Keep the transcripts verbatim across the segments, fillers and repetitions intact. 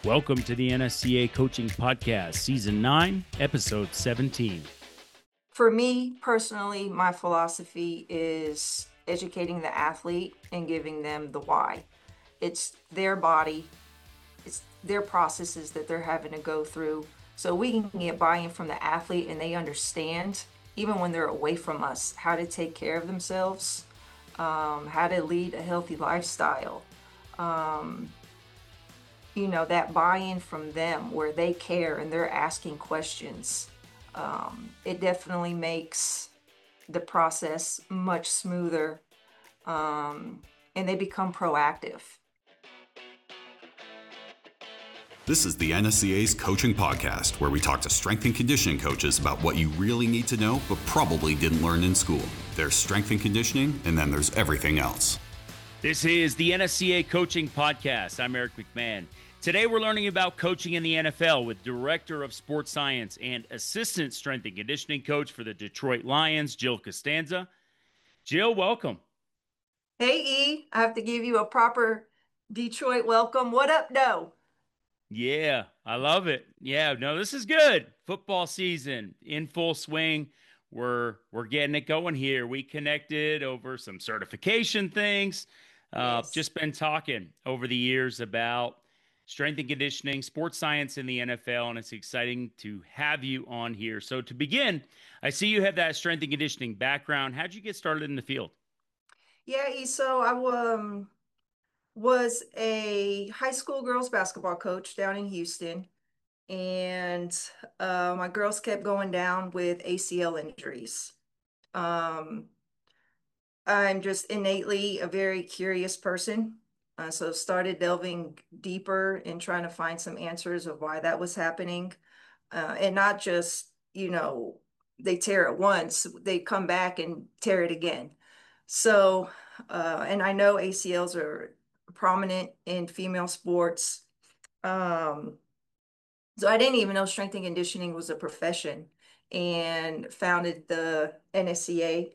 Welcome to the N S C A Coaching Podcast, Season nine, Episode seventeen. For me personally, my philosophy is educating the athlete and giving them the why. It's their body, it's their processes that they're having to go through. So we can get buy-in from the athlete and they understand, even when they're away from us, how to take care of themselves, um, how to lead a healthy lifestyle. Um, you know, that buy-in from them where they care and they're asking questions. Um, it definitely makes the process much smoother, um, and they become proactive. This is the N S C A's Coaching Podcast, where we talk to strength and conditioning coaches about what you really need to know but probably didn't learn in school. There's strength and conditioning, and then there's everything else. This is the N S C A Coaching Podcast. I'm Eric McMahon. Today we're learning about coaching in the N F L with Director of Sports Science and Assistant Strength and Conditioning Coach for the Detroit Lions, Jill Costanza. Jill, welcome. Hey, E, I have to give you a proper Detroit welcome. What up, no? Yeah, I love it. Yeah, no, this is good. Football season in full swing. We're we're getting it going here. We connected over some certification things. Uh, Yes. just been talking over the years about strength and conditioning, sports science in the N F L, and it's exciting to have you on here. So to begin, I see you have that strength and conditioning background. How'd you get started in the field? Yeah, E, so I um, was a high school girls basketball coach down in Houston, and uh, my girls kept going down with A C L injuries. Um, I'm just innately a very curious person. Uh, so started delving deeper and trying to find some answers of why that was happening. Uh, and not just, you know, they tear it once, they come back and tear it again. So, uh, and I know A C Ls are prominent in female sports. Um, so I didn't even know strength and conditioning was a profession and founded the N S C A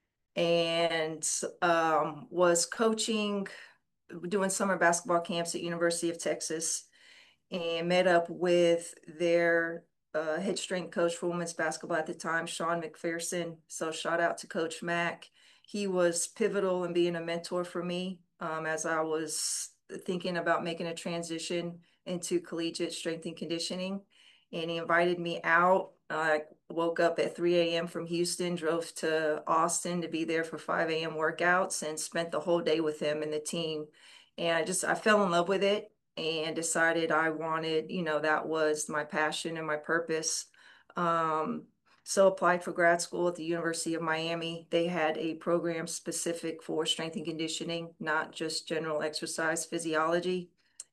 and um, was coaching, doing summer basketball camps at University of Texas, and met up with their uh, head strength coach for women's basketball at the time, Sean McPherson. So shout out to Coach Mac. He was pivotal in being a mentor for me um, as I was thinking about making a transition into collegiate strength and conditioning. And he invited me out. I woke up at three a m from Houston, drove to Austin to be there for five a m workouts, and spent the whole day with him and the team. And I just, I fell in love with it and decided I wanted, you know, that was my passion and my purpose. Um, so applied for grad school at the University of Miami. They had a program specific for strength and conditioning, not just general exercise physiology.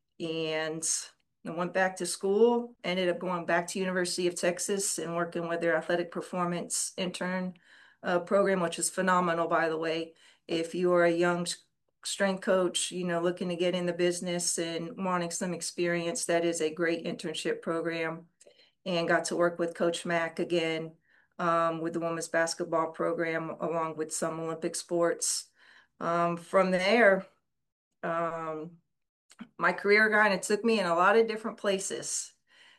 And I went back to school, ended up going back to University of Texas and working with their athletic performance intern uh, program, which is phenomenal, by the way. If you are a young strength coach, you know, looking to get in the business and wanting some experience, that is a great internship program. And got to work with Coach Mack again um, with the women's basketball program, along with some Olympic sports. Um, from there, um, my career kind of took me in a lot of different places,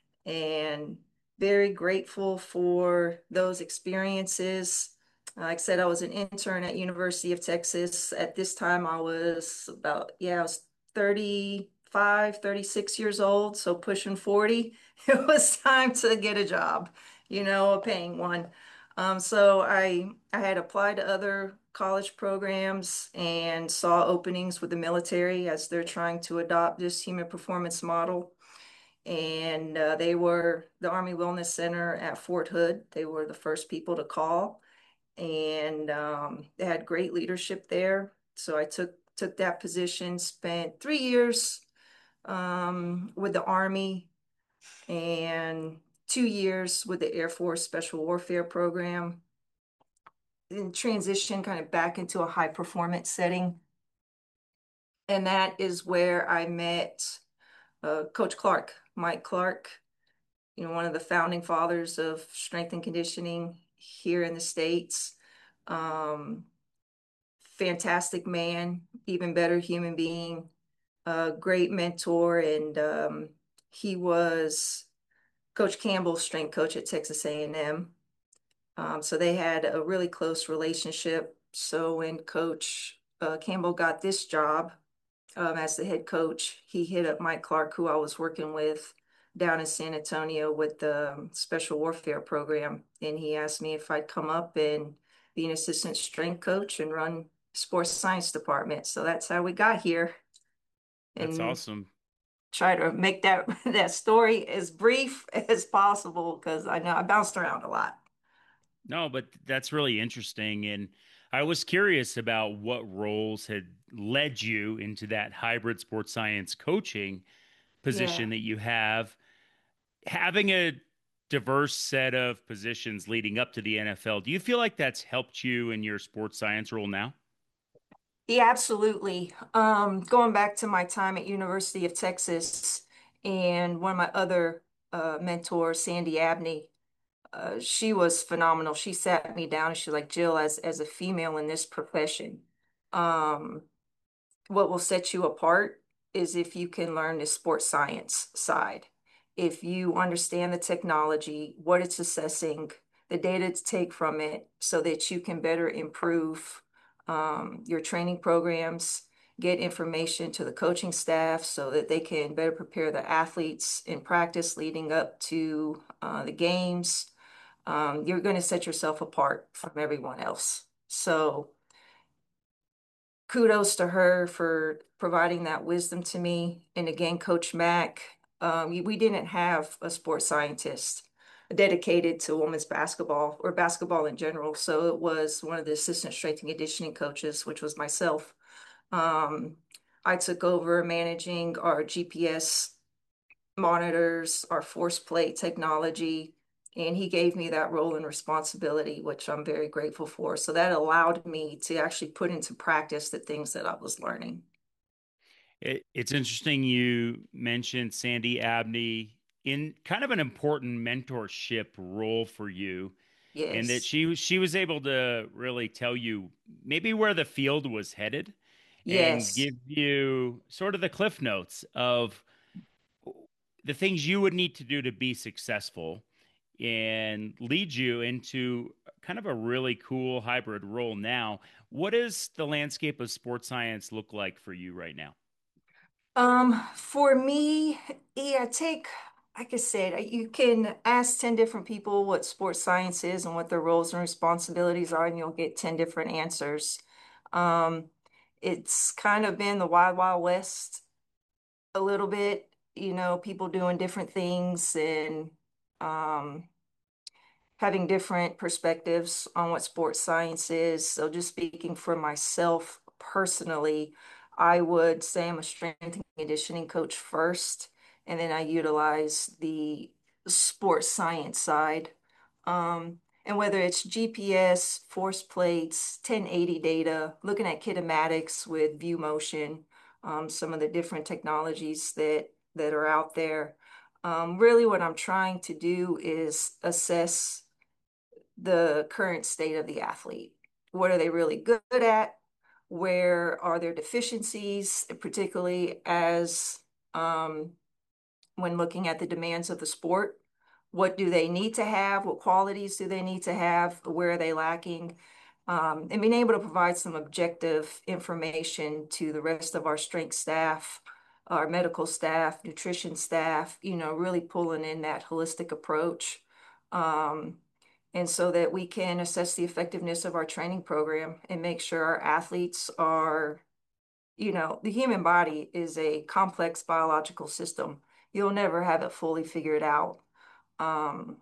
and very grateful for those experiences. Like I said, I was an intern at University of Texas. At this time, I was about, yeah, I was thirty-five, thirty-six years old, so pushing forty. It was time to get a job, you know, a paying one. Um, so I I had applied to other college programs and saw openings with the military as they're trying to adopt this human performance model. And uh, they were the Army Wellness Center at Fort Hood. They were the first people to call, and um, they had great leadership there. So I took took that position, spent three years um, with the Army and two years with the Air Force Special Warfare Program, and transition kind of back into a high performance setting. And that is where I met uh, Coach Clark, Mike Clark, you know, one of the founding fathers of strength and conditioning here in the States. Um, fantastic man, even better human being, a great mentor. And um, He was Coach Campbell's strength coach at Texas A and M. Um, so they had a really close relationship. So when Coach uh, Campbell got this job um, as the head coach, he hit up Mike Clark, who I was working with down in San Antonio with the um, Special Warfare Program. And he asked me if I'd come up and be an assistant strength coach and run sports science department. So that's how we got here. That's And awesome. try to make that that story as brief as possible because I know I bounced around a lot. No, but that's really interesting. And I was curious about what roles had led you into that hybrid sports science coaching Yeah. position that you have. Having a diverse set of positions leading up to the N F L, do you feel like that's helped you in your sports science role now? Yeah, absolutely. Um, going back to my time at University of Texas and one of my other uh, mentors, Sandy Abney, uh, she was phenomenal. She sat me down and she's like, Jill, as as a female in this profession, um, what will set you apart is if you can learn the sports science side. If you understand the technology, what it's assessing, the data to take from it, so that you can better improve um, your training programs, get information to the coaching staff so that they can better prepare the athletes in practice leading up to uh, the games. Um, you're going to set yourself apart from everyone else. So, kudos to her for providing that wisdom to me. And again, Coach Mack, um, we didn't have a sports scientist dedicated to women's basketball or basketball in general. So it was one of the assistant strength and conditioning coaches, which was myself. Um, I took over managing our G P S monitors, our force plate technology, and he gave me that role and responsibility, which I'm very grateful for. So that allowed me to actually put into practice the things that I was learning. It, it's interesting you mentioned Sandy Abney in kind of an important mentorship role for you, and that Yes. she she was able to really tell you maybe where the field was headed and Yes. give you sort of the cliff notes of the things you would need to do to be successful and lead you into kind of a really cool hybrid role now. What does the landscape of sports science look like for you right now? Um, for me, yeah, take, like I said, you can ask ten different people what sports science is and what their roles and responsibilities are, and you'll get ten different answers. Um, it's kind of been the wild, wild west a little bit, you know, people doing different things and um, having different perspectives on what sports science is. So, just speaking for myself personally, I would say I'm a strength and conditioning coach first, and then I utilize the sports science side. Um, and whether it's G P S, force plates, ten eighty data, looking at kinematics with view motion, um, some of the different technologies that that are out there. Um, really, what I'm trying to do is assess the current state of the athlete. What are they really good at? Where are their deficiencies, particularly as um, when looking at the demands of the sport? What do they need to have? What qualities do they need to have? Where are they lacking? Um, and being able to provide some objective information to the rest of our strength staff, our medical staff, nutrition staff, you know, really pulling in that holistic approach. Um, and so that we can assess the effectiveness of our training program and make sure our athletes are, you know, the human body is a complex biological system. You'll never have it fully figured out. Um,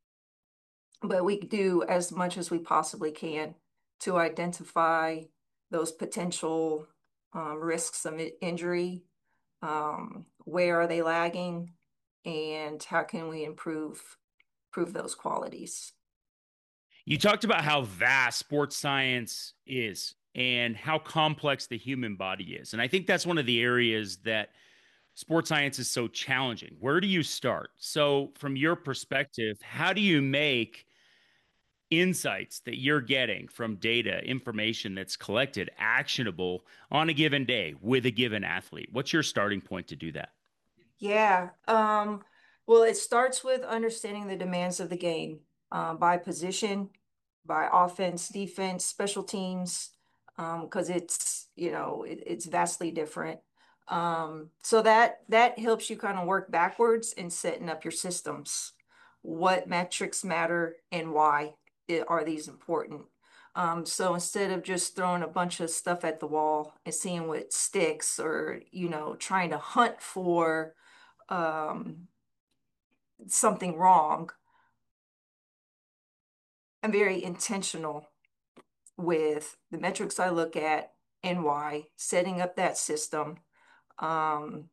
but we do as much as we possibly can to identify those potential um, risks of injury. Um, where are they lagging, and how can we improve improve those qualities? You talked about how vast sports science is and how complex the human body is. And I think that's one of the areas that sports science is so challenging. Where do you start? So, from your perspective, how do you make insights that you're getting from data, information that's collected, actionable on a given day with a given athlete? What's your starting point to do that? Yeah. Um, well, it starts with understanding the demands of the game, um, by position, by offense, defense, special teams, um, because it's, you know, it, it's vastly different. Um, so that that helps you kind of work backwards in setting up your systems. What metrics matter and why i- are these important? Um, so instead of just throwing a bunch of stuff at the wall and seeing what sticks, or, you know, trying to hunt for um, something wrong, I'm very intentional with the metrics I look at and why, setting up that system, um,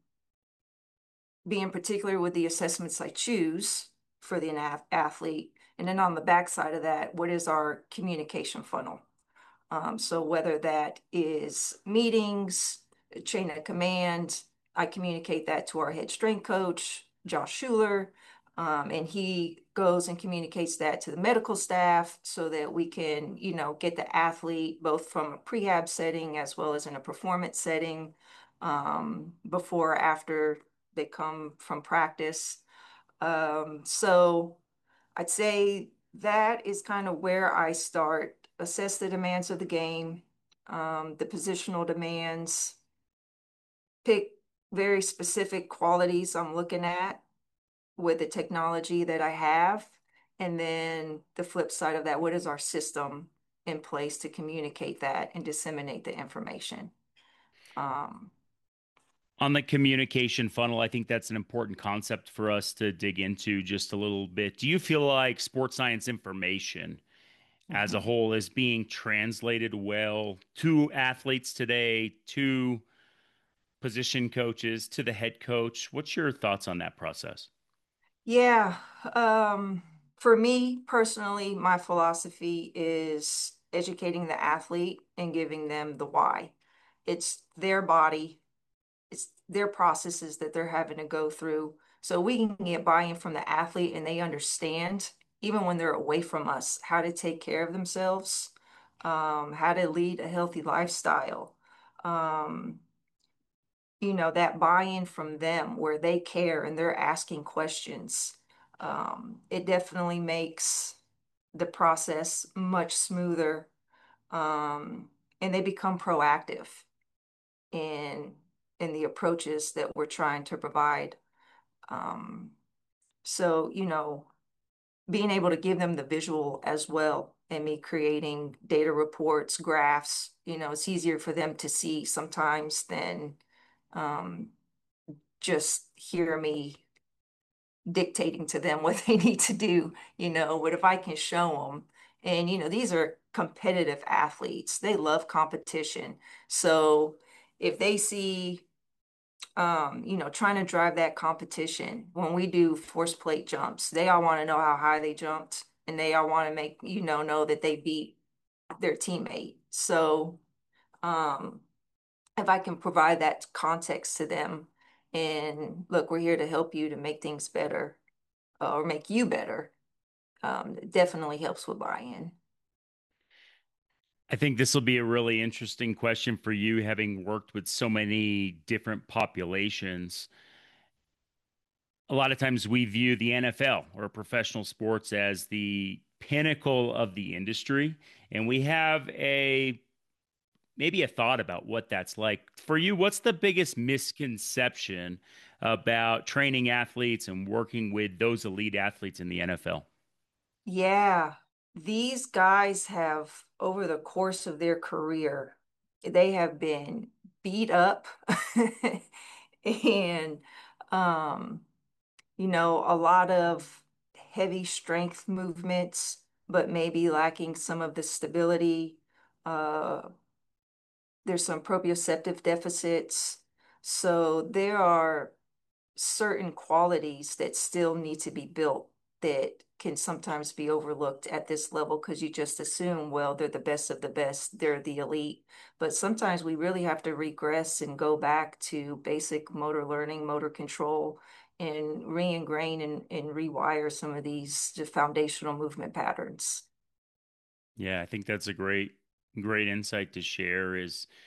being particular with the assessments I choose for the athlete. And then on the backside of that, what is our communication funnel? Um, so whether that is meetings, chain of command, I communicate that to our head strength coach, Josh Schuler, um, and he goes and communicates that to the medical staff so that we can, you know, get the athlete both from a prehab setting as well as in a performance setting, um, before or after they come from practice. Um, so I'd say that is kind of where I start. Assess the demands of the game, um, the positional demands, pick very specific qualities I'm looking at with the technology that I have. And then the flip side of that, what is our system in place to communicate that and disseminate the information? Um, On the communication funnel, I think that's an important concept for us to dig into just a little bit. Do you feel like sports science information as a mhm. whole is being translated well to athletes today, to position coaches, to the head coach? What's your thoughts on that process? Yeah, um, for me personally, my philosophy is educating the athlete and giving them the why. It's their body, it's their processes that they're having to go through. So we can get buy-in from the athlete and they understand, even when they're away from us, how to take care of themselves, um, how to lead a healthy lifestyle. Um, you know, that buy-in from them where they care and they're asking questions. Um, it definitely makes the process much smoother. Um, and they become proactive in in the approaches that we're trying to provide. Um, so, you know, being able to give them the visual as well and me creating data reports, graphs, you know, it's easier for them to see sometimes than um, just hear me dictating to them what they need to do, you know, but if I can show them, and, you know, these are competitive athletes, they love competition. So if they see, um, you know, trying to drive that competition, when we do force plate jumps, they all want to know how high they jumped and they all want to make, you know, know that they beat their teammate. So, um, if I can provide that context to them and look, we're here to help you to make things better, uh, or make you better, um, it definitely helps with buy-in. I think this will be a really interesting question for you, having worked with so many different populations. A lot of times we view the N F L or professional sports as the pinnacle of the industry, and we have a maybe a thought about what that's like. For you, what's the biggest misconception about training athletes and working with those elite athletes in the N F L? Yeah, these guys have, over the course of their career, they have been beat up and, um, you know, a lot of heavy strength movements, but maybe lacking some of the stability. Uh, there's some proprioceptive deficits. So there are certain qualities that still need to be built that can sometimes be overlooked at this level because you just assume, well, they're the best of the best, they're the elite. But sometimes we really have to regress and go back to basic motor learning, motor control, and re-ingrain and, and rewire some of these foundational movement patterns. Yeah, I think that's a great, great insight to share is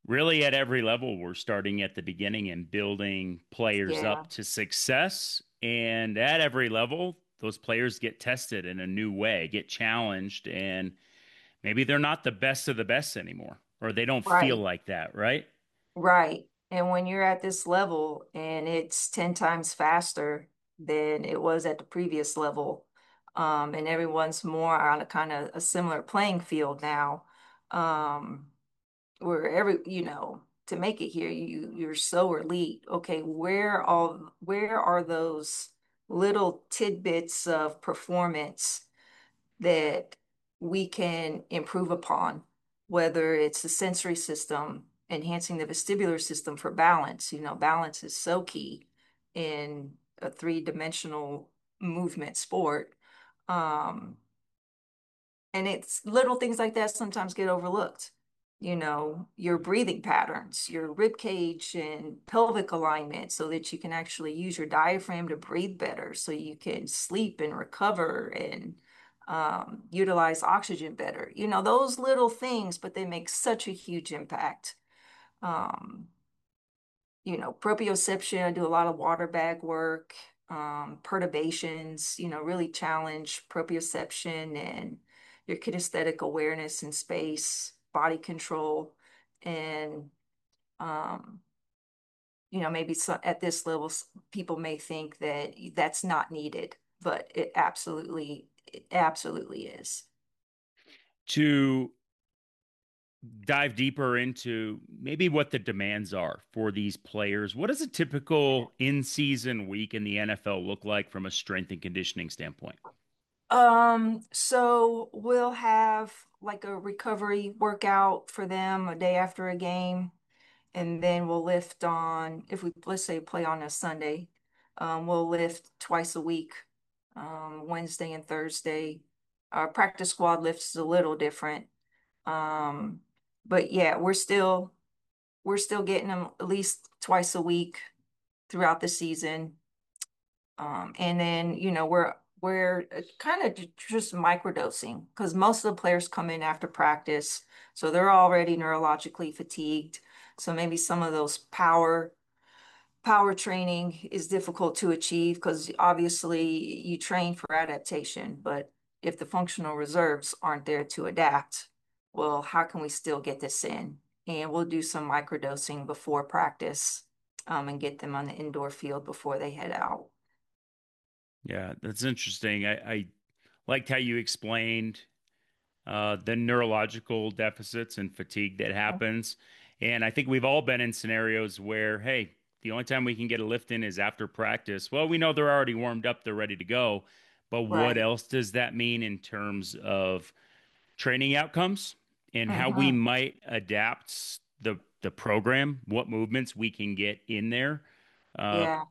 Really, at every level, we're starting at the beginning and building players Yeah, up to success. And at every level, those players get tested in a new way, get challenged, and maybe they're not the best of the best anymore, or they don't feel right, like that, right? right. And when you're at this level and it's ten times faster than it was at the previous level, um, and everyone's more on a kind of a similar playing field now, um, where every, you know, to make it here, you you're so elite. Okay, where all where are those little tidbits of performance that we can improve upon, whether it's the sensory system, enhancing the vestibular system for balance. You know, balance is so key in a three-dimensional movement sport. Um, and it's little things like that sometimes get overlooked. You know, your breathing patterns, your rib cage and pelvic alignment, so that you can actually use your diaphragm to breathe better, so you can sleep and recover and um, utilize oxygen better. You know, those little things, but they make such a huge impact. Um, you know, proprioception, I do a lot of water bag work, um, perturbations, you know, really challenge proprioception and your kinesthetic awareness in space, body control, and, um, you know, maybe so, at this level, people may think that that's not needed, but it absolutely, it absolutely is. To dive deeper into maybe what the demands are for these players, what does a typical in season week in the N F L look like from a strength and conditioning standpoint? Um, so we'll have like a recovery workout for them a day after a game, and then we'll lift on, if we, let's say, play on a Sunday, um, we'll lift twice a week, um, Wednesday and Thursday. Our practice squad lifts is a little different. Um, but yeah, we're still we're still getting them at least twice a week throughout the season. Um, and then, you know, we're we're kind of just microdosing because most of the players come in after practice, so they're already neurologically fatigued. So maybe some of those power power training is difficult to achieve because obviously you train for adaptation, but if the functional reserves aren't there to adapt, well, how can we still get this in? And we'll do some microdosing before practice, um, and get them on the indoor field before they head out. Yeah, that's interesting. I, I liked how you explained uh, the neurological deficits and fatigue that happens. And I think we've all been in scenarios where, hey, the only time we can get a lift in is after practice. Well, we know they're already warmed up, they're ready to go. But what Right. else does that mean in terms of training outcomes and how we Hmm. might adapt the the program, what movements we can get in there? Uh, Yeah.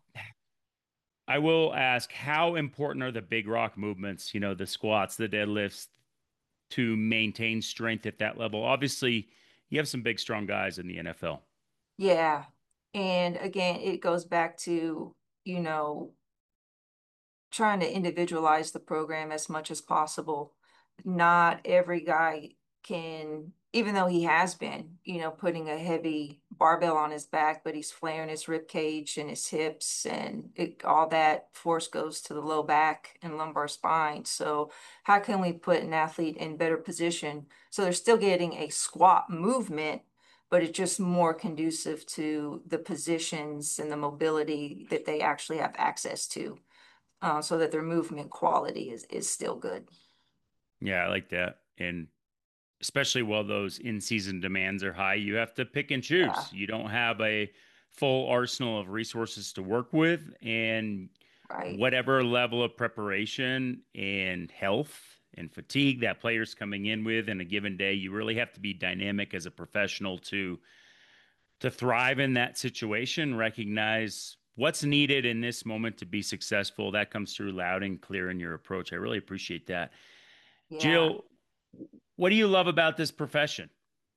I will ask, how important are the big rock movements, you know, the squats, the deadlifts, to maintain strength at that level? Obviously, you have some big, strong guys in the N F L. Yeah. And again, it goes back to, you know, trying to individualize the program as much as possible. Not every guy can, even though he has been, you know, putting a heavy barbell on his back, but he's flaring his rib cage and his hips, and it, all that force goes to the low back and lumbar spine. So how can we put an athlete in better position so they're still getting a squat movement, but it's just more conducive to the positions and the mobility that they actually have access to, uh, so that their movement quality is is still good. Yeah, I like that. And especially while those in-season demands are high, you have to pick and Yeah, choose. You don't have a full arsenal of resources to work with, and right. whatever level of preparation and health and fatigue that player's coming in with in a given day, you really have to be dynamic as a professional to to thrive in that situation, recognize what's needed in this moment to be successful. That comes through loud and clear in your approach. I really appreciate that. Yeah. Jill, what do you love about this profession?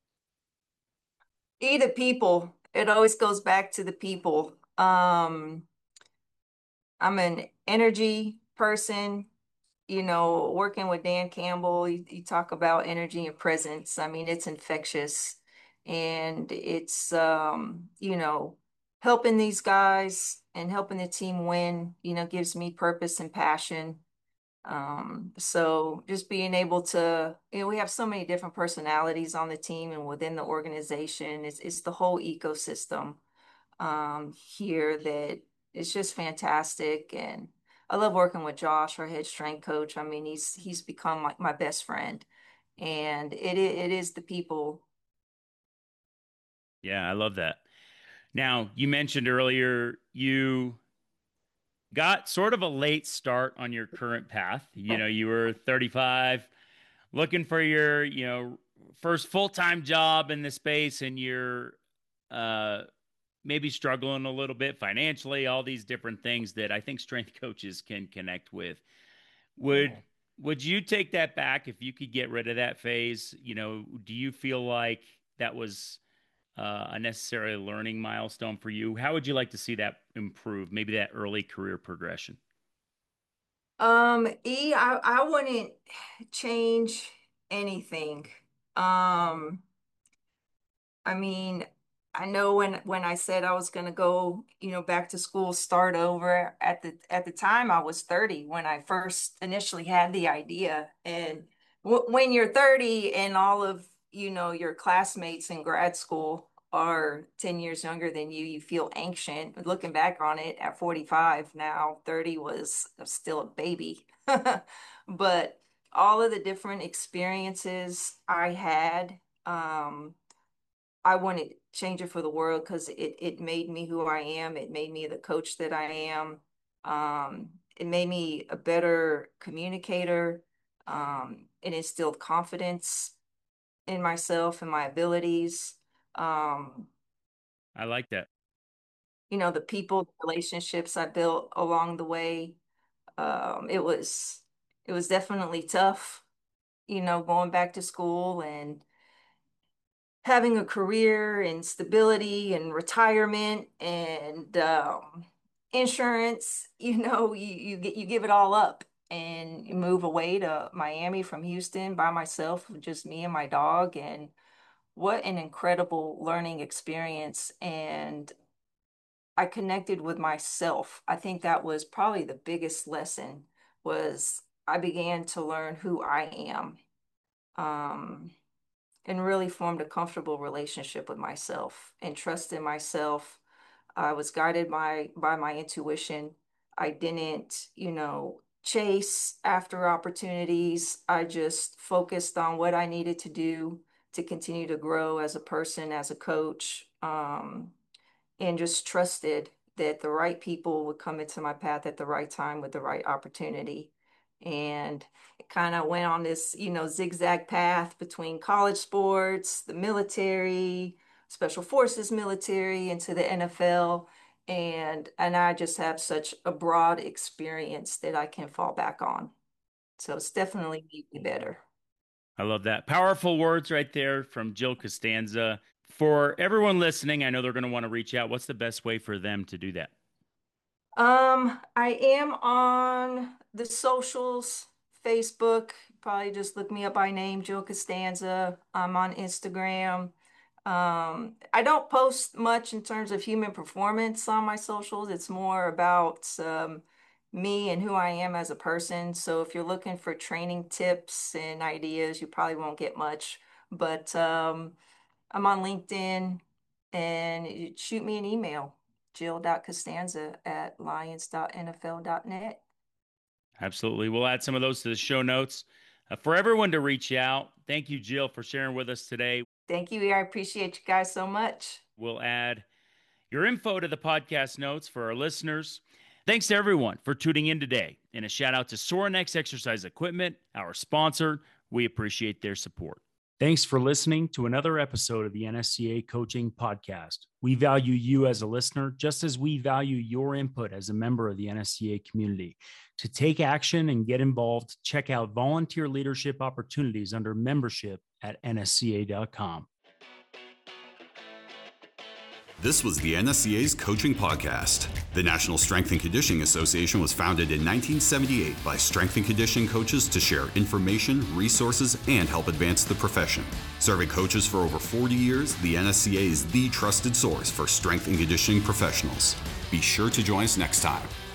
E the people. It always goes back to the people. Um, I'm an energy person. You know, working with Dan Campbell, you, you talk about energy and presence. I mean, it's infectious. And it's, um, you know, helping these guys and helping the team win, you know, gives me purpose and passion. Um, so just being able to, you know, we have so many different personalities on the team and within the organization. It's it's the whole ecosystem um here that it's just fantastic. And I love working with Josh, our head strength coach. I mean, he's he's become like my best friend. And it i- it is the people. Yeah, I love that. Now, you mentioned earlier you got sort of a late start on your current path. You know, you were thirty-five, looking for your, you know, first full-time job in the space, and you're uh maybe struggling a little bit financially, all these different things that I think strength coaches can connect with. Would Yeah. would you take that back if you could get rid of that phase? You know, do you feel like that was uh, a necessary learning milestone for you? How would you like to see that improve? Maybe that early career progression. Um, E, I, I wouldn't change anything. Um, I mean, I know when when I said I was gonna go, you know, back to school, start over at the at the time I was thirty when I first initially had the idea. And w when you're thirty and all of, you know, your classmates in grad school are ten years younger than you, you feel ancient. But looking back on it at forty-five now, thirty was still a baby. But all of the different experiences I had, um, I wouldn't change it for the world because it it made me who I am. It made me the coach that I am. Um, it made me a better communicator. Um, it instilled confidence in myself and my abilities. Um, I like that. you know, the people, the relationships I built along the way. Um, it was it was definitely tough, you know, going back to school and having a career and stability and retirement and um, insurance, you know, you you get you give it all up and you move away to Miami from Houston by myself, just me and my dog. And what an incredible learning experience. And I connected with myself. I think that was probably the biggest lesson was I began to learn who I am. Um, and really formed a comfortable relationship with myself and trust in myself. I was guided by by my intuition. I didn't, you know, chase after opportunities. I just focused on what I needed to do to continue to grow as a person, as a coach. Um, and just trusted that the right people would come into my path at the right time with the right opportunity. And it kind of went on this, you know, zigzag path between college sports, the military, special forces military, into the N F L. And and I just have such a broad experience that I can fall back on. So it's definitely made me better. I love that. Powerful words right there from Jill Costanza. For everyone listening, I know they're going to want to reach out. What's the best way for them to do that? Um, I am on the socials, Facebook. Probably just look me up by name, Jill Costanza. I'm on Instagram. Um, I don't post much in terms of human performance on my socials. It's more about um, me and who I am as a person. So if you're looking for training tips and ideas, you probably won't get much. But um, I'm on LinkedIn and you shoot me an email, jill dot costanza at lions dot n f l dot net. Absolutely. We'll add some of those to the show notes. Uh, for everyone to reach out, thank you, Jill, for sharing with us today. Thank you. I appreciate you guys so much. We'll add your info to the podcast notes for our listeners. Thanks to everyone for tuning in today. And a shout out to Sorinex Exercise Equipment, our sponsor. We appreciate their support. Thanks for listening to another episode of the N S C A Coaching Podcast. We value you as a listener, just as we value your input as a member of the N S C A community. To take action and get involved, check out volunteer leadership opportunities under membership at N S C A dot com. This was the N S C A's Coaching Podcast. The National Strength and Conditioning Association was founded in nineteen seventy-eight by strength and conditioning coaches to share information, resources, and help advance the profession. Serving coaches for over forty years, the N S C A is the trusted source for strength and conditioning professionals. Be sure to join us next time.